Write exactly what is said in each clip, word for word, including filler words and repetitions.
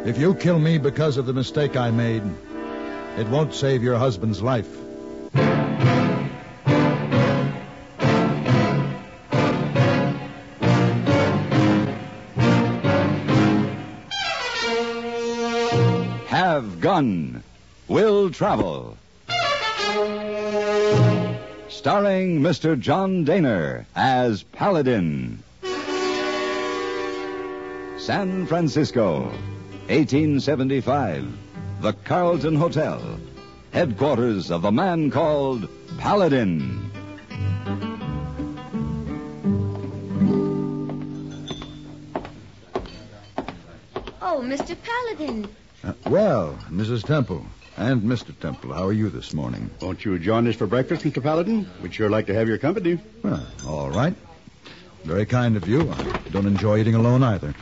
If you kill me because of the mistake I made, it won't save your husband's life. Have Gun Will Travel. Starring Mister John Daner as Paladin. San Francisco, eighteen seventy-five. The Carlton Hotel. Headquarters of the man called Paladin. Oh, Mister Paladin. Uh, well, Missus Temple and Mister Temple, how are you this morning? Won't you join us for breakfast, Mister Paladin? We'd sure like to have your company. Well, all right. Very kind of you. I don't enjoy eating alone either.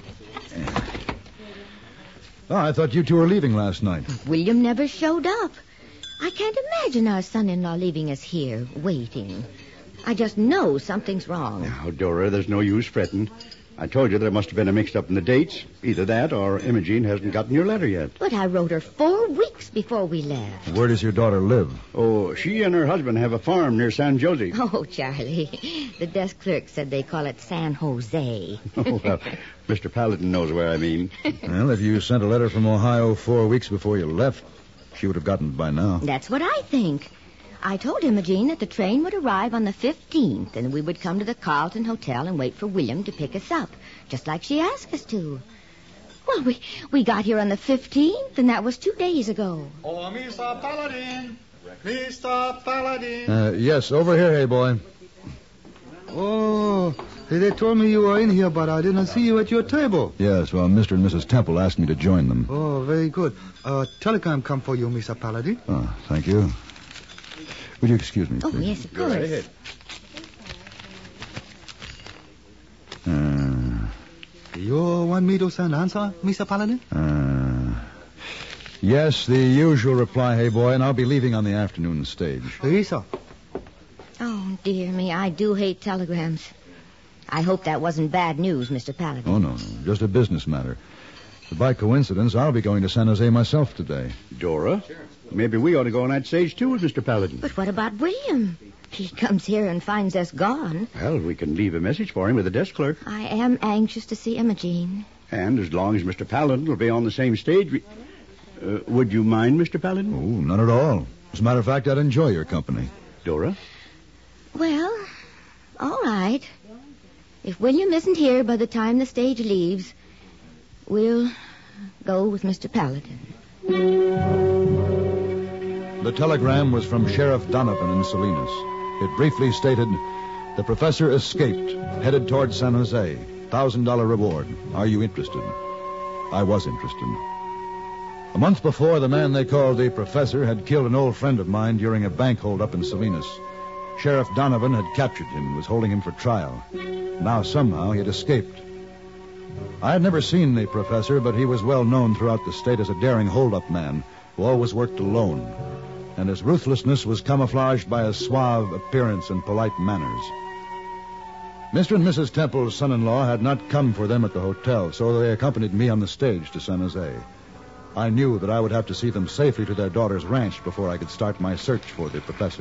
Oh, I thought you two were leaving last night. William never showed up. I can't imagine our son-in-law leaving us here, waiting. I just know something's wrong. Now, Dora, there's no use fretting. I told you there must have been a mix-up in the dates. Either that or Imogene hasn't gotten your letter yet. But I wrote her four weeks before we left. Where does your daughter live? Oh, she and her husband have a farm near San Jose. Oh, Charlie, the desk clerk said they call it San Jose. Oh, well, Mister Paladin knows where I mean. Well, if you sent a letter from Ohio four weeks before you left, she would have gotten it by now. That's what I think. I told Imogene that the train would arrive on the fifteenth, and we would come to the Carlton Hotel and wait for William to pick us up, just like she asked us to. Well, we, we got here on the fifteenth, and that was two days ago. Oh, Mister Paladin! Mister Paladin! Uh, yes, over here, hey boy. Oh, they told me you were in here, but I didn't see you at your table. Yes, well, Mister and Missus Temple asked me to join them. Oh, very good. Uh, telegram come for you, Mister Paladin. Oh, thank you. Would you excuse me, Oh, please? yes, of Go right course. ahead. Uh, You want me to send answer, Mister Paladin? uh, yes, the usual reply, hey boy, and I'll be leaving on the afternoon stage. Yes, sir. Oh, dear me, I do hate telegrams. I hope that wasn't bad news, Mister Paladin. Oh, no, no, just a business matter. But by coincidence, I'll be going to San Jose myself today. Dora, maybe we ought to go on that stage, too, with Mister Paladin. But what about William? He comes here and finds us gone. Well, we can leave a message for him with the desk clerk. I am anxious to see Imogene. And as long as Mister Paladin will be on the same stage, we... Uh, would you mind, Mister Paladin? Oh, not at all. As a matter of fact, I'd enjoy your company. Dora? Well, all right. If William isn't here by the time the stage leaves, we'll go with Mister Paladin. The telegram was from Sheriff Donovan in Salinas. It briefly stated, the professor escaped, headed toward San Jose. Thousand dollar reward. Are you interested? I was interested. A month before, the man they called the professor had killed an old friend of mine during a bank hold-up in Salinas. Sheriff Donovan had captured him and was holding him for trial. Now, somehow, he had escaped. I had never seen the professor, but he was well known throughout the state as a daring hold-up man who always worked alone. And his ruthlessness was camouflaged by a suave appearance and polite manners. Mister and Missus Temple's son-in-law had not come for them at the hotel, so they accompanied me on the stage to San Jose. I knew that I would have to see them safely to their daughter's ranch before I could start my search for the professor.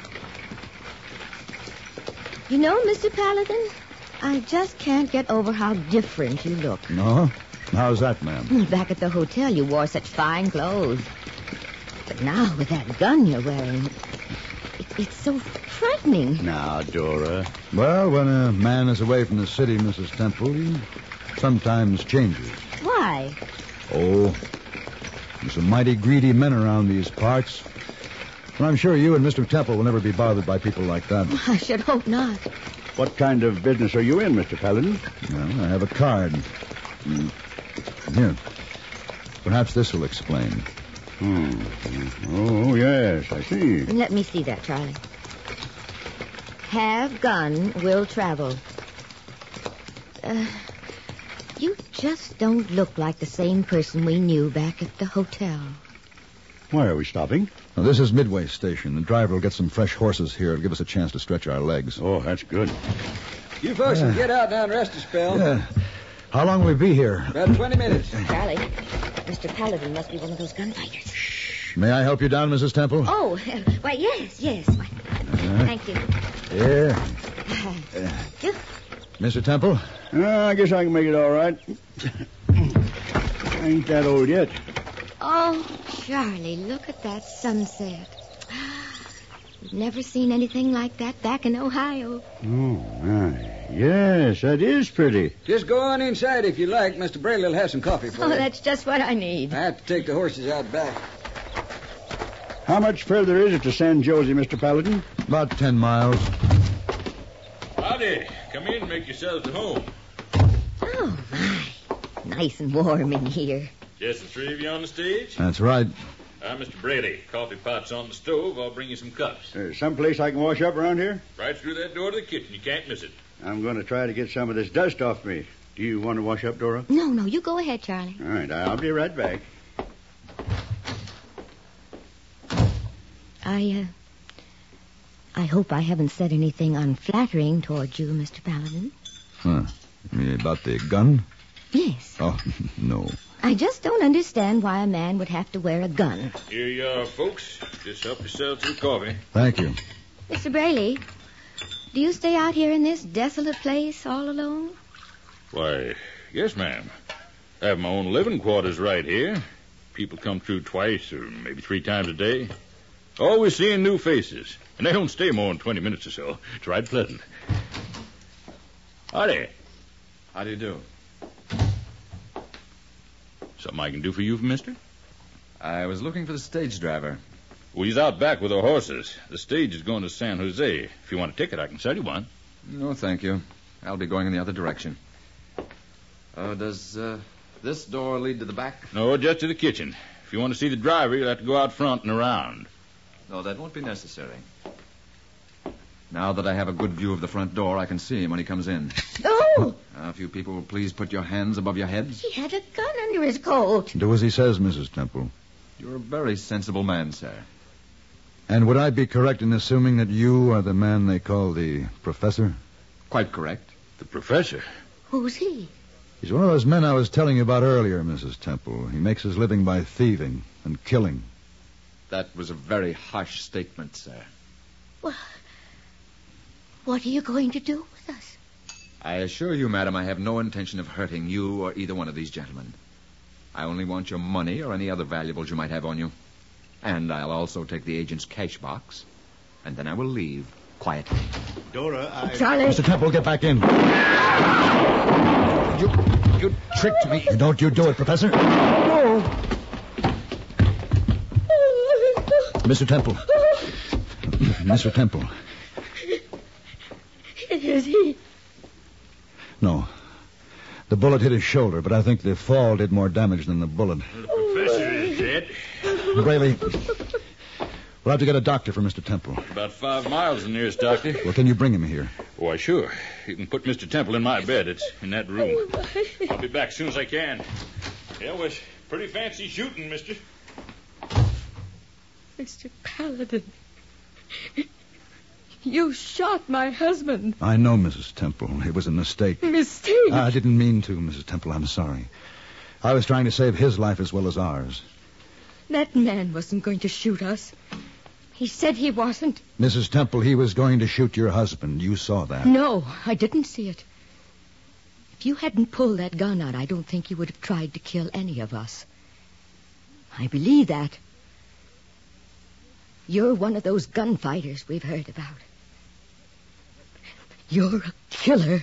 You know, Mister Paladin, I just can't get over how different you look. No? How's that, ma'am? Back at the hotel, you wore such fine clothes. But now, with that gun you're wearing, it, it's so frightening. Now, Dora. Well, when a man is away from the city, Missus Temple, he sometimes changes. Why? Oh, there's some mighty greedy men around these parts. And I'm sure you and Mister Temple will never be bothered by people like that. I should hope not. What kind of business are you in, Mister Paladin? Well, I have a card. Mm. Here. Perhaps this will explain. Hmm. Oh, yes, I see. Let me see that, Charlie. Have gun, will travel. Uh, you just don't look like the same person we knew back at the hotel. Why are we stopping? Now, this is Midway Station. The driver will get some fresh horses here to give us a chance to stretch our legs. Oh, that's good. You folks Yeah. can get out now and rest a spell. Yeah. How long will we be here? About twenty minutes. Charlie, Mister Paladin must be one of those gunfighters. May I help you down, Missus Temple? Oh, uh, why, yes, yes. Why, Uh, thank you. Yeah. Uh, you- Mister Temple? Uh, I guess I can make it all right. I ain't that old yet. Oh, Charlie, look at that sunset. We've never seen anything like that back in Ohio. Oh, my. Yes, that is pretty. Just go on inside if you like. Mister Braley will have some coffee for Oh, you. that's just what I need. I have to take the horses out back. How much further is it to San Jose, Mister Paladin? About ten miles. Howdy. Come in and make yourselves at home. Oh, my. Nice and warm in here. Just the three of you on the stage? That's right. I'm Mister Brady. Coffee pot's on the stove. I'll bring you some cups. Uh, someplace I can wash up around here? Right through that door to the kitchen. You can't miss it. I'm going to try to get some of this dust off me. Do you want to wash up, Dora? No, no, you go ahead, Charlie. All right, I'll be right back. I, uh, I hope I haven't said anything unflattering towards you, Mister Paladin. Huh. About the gun? Yes. Oh, no. I just don't understand why a man would have to wear a gun. Here you are, folks. Just help yourselves to the coffee. Thank you. Mister Braley, do you stay out here in this desolate place all alone? Why, yes, ma'am. I have my own living quarters right here. People come through twice or maybe three times a day. Always seeing new faces. And they don't stay more than twenty minutes or so. It's right pleasant. Howdy. How do you do? Something I can do for you, mister? I was looking for the stage driver. Well, he's out back with the horses. The stage is going to San Jose. If you want a ticket, I can sell you one. No, thank you. I'll be going in the other direction. Uh, does uh, this door lead to the back? No, just to the kitchen. If you want to see the driver, you'll have to go out front and around. No, that won't be necessary. Now that I have a good view of the front door, I can see him when he comes in. Oh! Uh, if you people will please put your hands above your heads. He had a gun under his coat. Do as he says, Missus Temple. You're a very sensible man, sir. And would I be correct in assuming that you are the man they call the professor? Quite correct. The professor? Who's he? He's one of those men I was telling you about earlier, Missus Temple. He makes his living by thieving and killing. That was a very harsh statement, sir. Well, what are you going to do with us? I assure you, madam, I have no intention of hurting you or either one of these gentlemen. I only want your money or any other valuables you might have on you. And I'll also take the agent's cash box. And then I will leave quietly. Dora, I... Charlie! Mister Temple, get back in. You, you tricked me. Don't you do it, Professor. Oh. Mister Temple. Mister Temple. Is he? No. The bullet hit his shoulder, but I think the fall did more damage than the bullet. The professor is dead. Braley, we'll have to get a doctor for Mister Temple. About five miles, the nearest doctor. Well, can you bring him here? Why, sure. You can put Mister Temple in my bed. It's in that room. I'll be back as soon as I can. Yeah, it was pretty fancy shooting, mister. Mister Paladin, you shot my husband. I know, Missus Temple. It was a mistake. Mistake? I didn't mean to, Missus Temple. I'm sorry. I was trying to save his life as well as ours. That man wasn't going to shoot us. He said he wasn't. Missus Temple, he was going to shoot your husband. You saw that. No, I didn't see it. If you hadn't pulled that gun out, I don't think you would have tried to kill any of us. I believe that. You're one of those gunfighters we've heard about. You're a killer.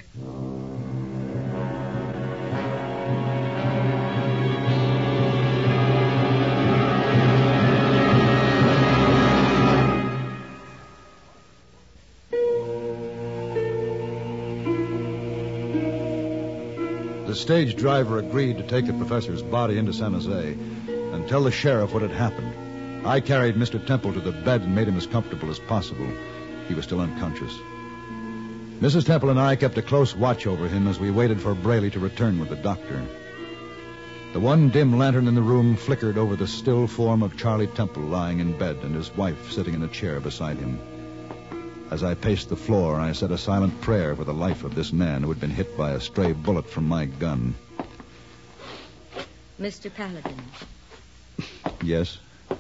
The stage driver agreed to take the professor's body into San Jose and tell the sheriff what had happened. I carried Mister Temple to the bed and made him as comfortable as possible. He was still unconscious. Missus Temple and I kept a close watch over him as we waited for Braley to return with the doctor. The one dim lantern in the room flickered over the still form of Charlie Temple lying in bed and his wife sitting in a chair beside him. As I paced the floor, I said a silent prayer for the life of this man who had been hit by a stray bullet from my gun. Mister Paladin. Yes?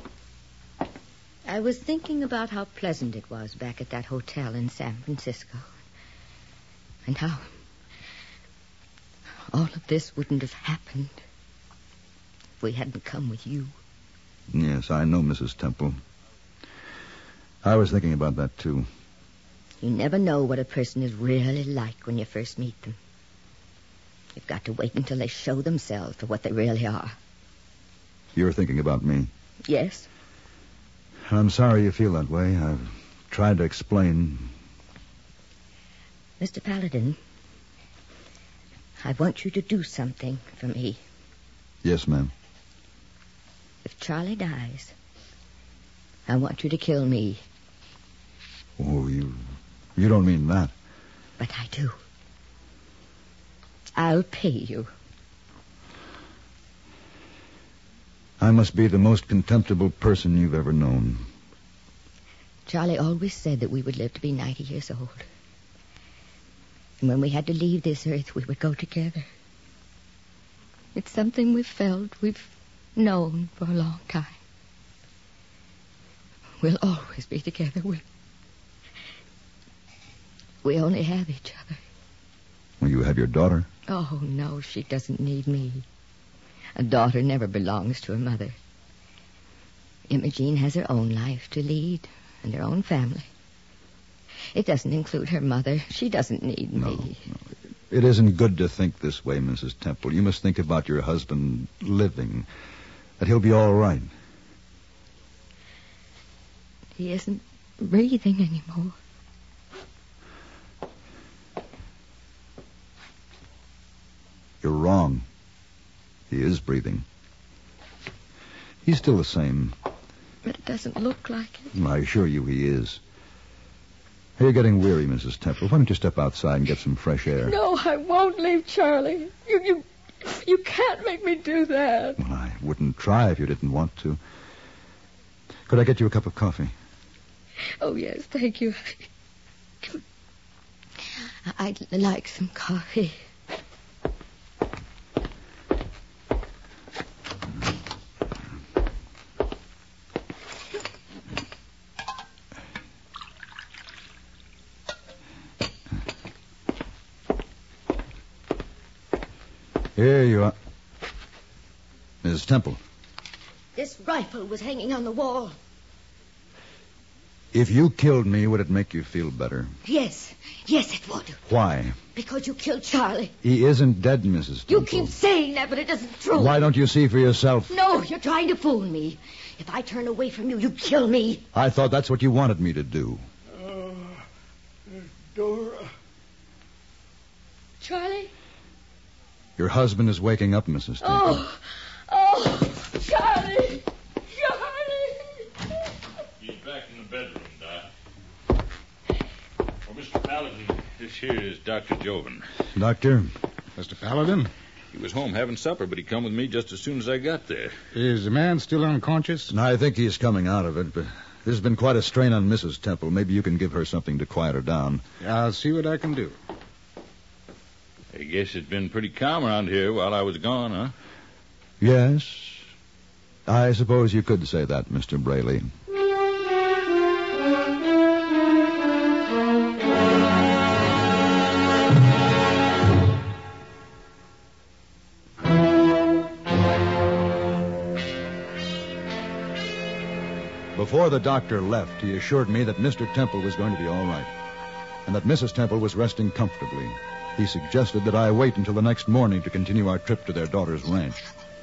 I was thinking about how pleasant it was back at that hotel in San Francisco. And how all of this wouldn't have happened if we hadn't come with you. Yes, I know, Missus Temple. I was thinking about that, too. You never know what a person is really like when you first meet them. You've got to wait until they show themselves for what they really are. You're thinking about me? Yes. I'm sorry you feel that way. I've tried to explain. Mister Paladin, I want you to do something for me. Yes, ma'am. If Charlie dies, I want you to kill me. Oh, you... you don't mean that. But I do. I'll pay you. I must be the most contemptible person you've ever known. Charlie always said that we would live to be ninety years old. And when we had to leave this earth, we would go together. It's something we've felt, we've known for a long time. We'll always be together. We, we only have each other. Well, you have your daughter? Oh, no, she doesn't need me. A daughter never belongs to her mother. Imogene has her own life to lead and her own family. It doesn't include her mother. She doesn't need no, me. No. It isn't good to think this way, Missus Temple. You must think about your husband living, that he'll be all right. He isn't breathing anymore. You're wrong. He is breathing. He's still the same. But it doesn't look like it. I assure you he is. You're getting weary, Missus Temple. Why don't you step outside and get some fresh air? No, I won't leave Charlie. You, you, you can't make me do that. Well, I wouldn't try if you didn't want to. Could I get you a cup of coffee? Oh, yes, thank you. I'd like some coffee. Here you are. Missus Temple. This rifle was hanging on the wall. If you killed me, would it make you feel better? Yes. Yes, it would. Why? Because you killed Charlie. He isn't dead, Missus Temple. You keep saying that, but it isn't true. Why don't you see for yourself? No, you're trying to fool me. If I turn away from you, you kill me. I thought that's what you wanted me to do. Uh, Dora. Charlie? Your husband is waking up, Missus Temple. Oh, oh, Charlie! Charlie! He's back in the bedroom, Doc. Oh, Mister Paladin, this here is Doctor Joven. Doctor? Mister Paladin? He was home having supper, but he come with me just as soon as I got there. Is the man still unconscious? I think he's coming out of it, but there's been quite a strain on Missus Temple. Maybe you can give her something to quiet her down. I'll see what I can do. I guess it's been pretty calm around here while I was gone, huh? Yes. I suppose you could say that, Mister Braley. Before the doctor left, he assured me that Mister Temple was going to be all right, and that Missus Temple was resting comfortably. He suggested that I wait until the next morning to continue our trip to their daughter's ranch.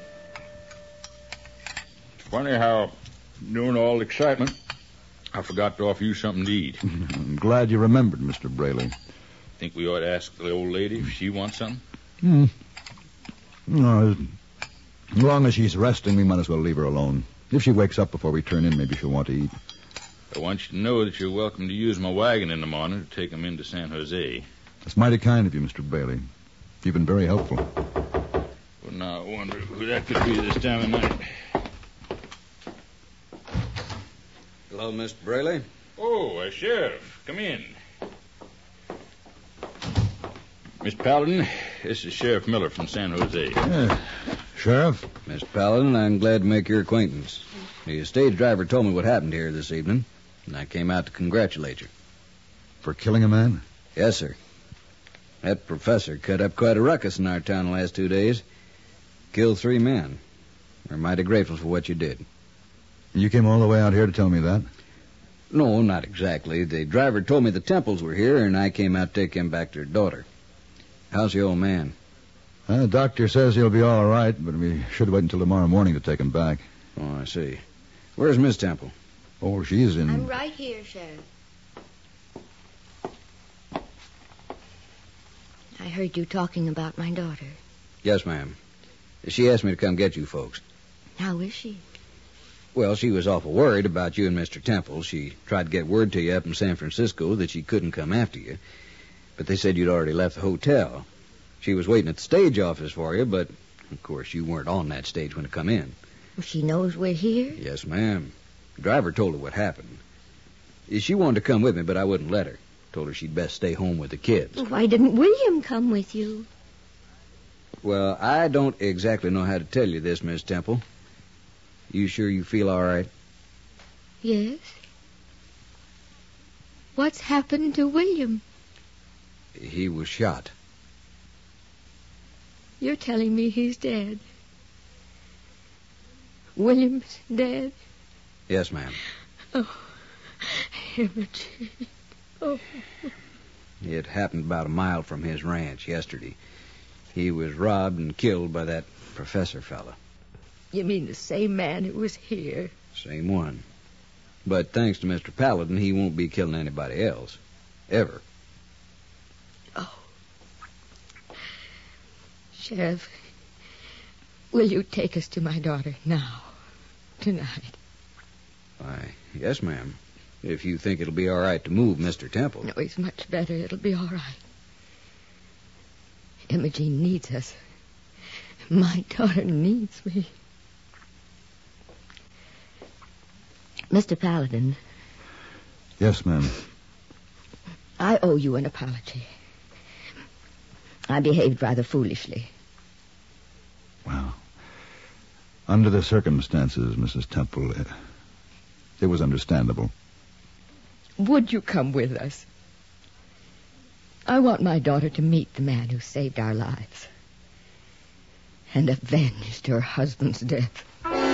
It's funny how, during all the excitement, I forgot to offer you something to eat. I'm glad you remembered, Mister Braley. Think we ought to ask the old lady if she wants something? Hmm. No, as long as she's resting, we might as well leave her alone. If she wakes up before we turn in, maybe she'll want to eat. I want you to know that you're welcome to use my wagon in the morning to take them into San Jose. That's mighty kind of you, Mister Bailey. You've been very helpful. Well, now, I wonder who that could be this time of night. Hello, Mister Braley. Oh, uh, Sheriff, come in. Miss Paladin, this is Sheriff Miller from San Jose. Yeah. Sheriff? Miss Paladin, I'm glad to make your acquaintance. The stage driver told me what happened here this evening, and I came out to congratulate you. For killing a man? Yes, sir. That professor cut up quite a ruckus in our town the last two days. Killed three men. We're mighty grateful for what you did. You came all the way out here to tell me that? No, not exactly. The driver told me the Temples were here, and I came out to take him back to her daughter. How's the old man? Uh, the doctor says he'll be all right, but we should wait until tomorrow morning to take him back. Oh, I see. Where's Miss Temple? Oh, she's in... I'm right here, Sheriff. I heard you talking about my daughter. Yes, ma'am. She asked me to come get you folks. How is she? Well, she was awful worried about you and Mister Temple. She tried to get word to you up in San Francisco that she couldn't come after you. But they said you'd already left the hotel. She was waiting at the stage office for you, but, of course, you weren't on that stage when it come in. Well, she knows we're here? Yes, ma'am. The driver told her what happened. She wanted to come with me, but I wouldn't let her. Told her she'd best stay home with the kids. Why didn't William come with you? Well, I don't exactly know how to tell you this, Miss Temple. You sure you feel all right? Yes. What's happened to William? He was shot. You're telling me he's dead. William's dead? Yes, ma'am. Oh, Imogen. Oh. It happened about a mile from his ranch yesterday. He was robbed and killed by that professor fella. You mean the same man who was here? Same one. But thanks to Mister Paladin, he won't be killing anybody else. Ever. Oh. Sheriff, will you take us to my daughter now? Tonight? Why, yes, ma'am. If you think it'll be all right to move Mister Temple. No, he's much better. It'll be all right. Imogene needs us. My daughter needs me. Mister Paladin. Yes, ma'am. I owe you an apology. I behaved rather foolishly. Well, under the circumstances, Missus Temple, it, it was understandable. Would you come with us? I want my daughter to meet the man who saved our lives and avenged her husband's death.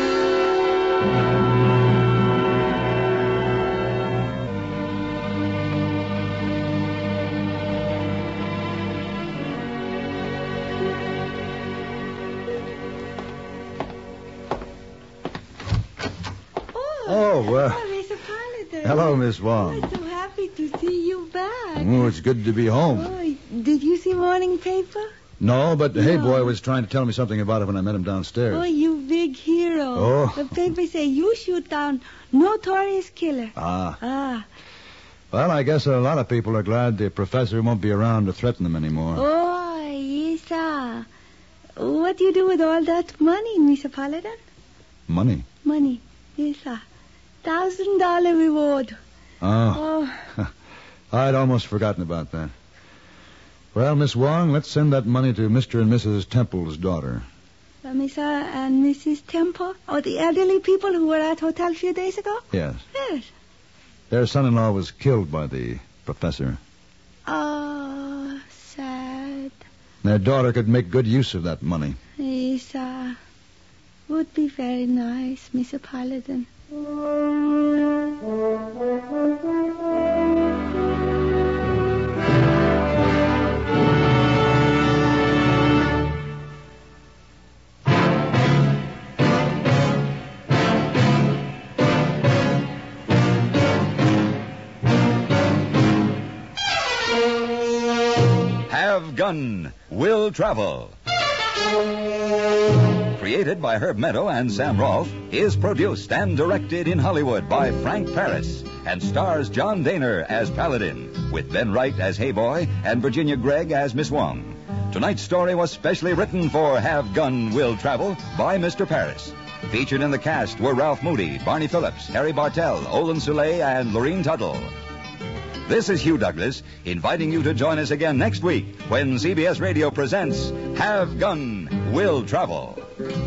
Oh, uh, oh, Mister Paladin. Hello, Miss Wong. I'm so happy to see you back. Oh, it's good to be home. Oh, did you see morning paper? No, but No. Hey Boy was trying to tell me something about it when I met him downstairs. Oh, you big hero. Oh. The paper say you shoot down notorious killer. Ah. Ah. Well, I guess a lot of people are glad the professor won't be around to threaten them anymore. Oh, yes, sir. What do you do with all that money, Mister Paladin? Money? Money. Yes, sir. Thousand dollar reward. Oh. Oh. I'd almost forgotten about that. Well, Miss Wong, let's send that money to Mister and Missus Temple's daughter. Uh, Mister and Missus Temple? Or the elderly people who were at hotel a few days ago? Yes. Yes. Their son-in-law was killed by the professor. Oh, sad. Their daughter could make good use of that money. Yes, sir. Would be very nice, Mister Paladin. Have Gun Will Travel. Created by Herb Meadow and Sam Rolfe, is produced and directed in Hollywood by Frank Paris and stars John Daner as Paladin, with Ben Wright as Hey Boy and Virginia Gregg as Miss Wong. Tonight's story was specially written for Have Gun Will Travel by Mister Paris. Featured in the cast were Ralph Moody, Barney Phillips, Harry Bartell, Olin Soule, and Lorene Tuttle. This is Hugh Douglas, inviting you to join us again next week when C B S Radio presents Have Gun, Will Travel.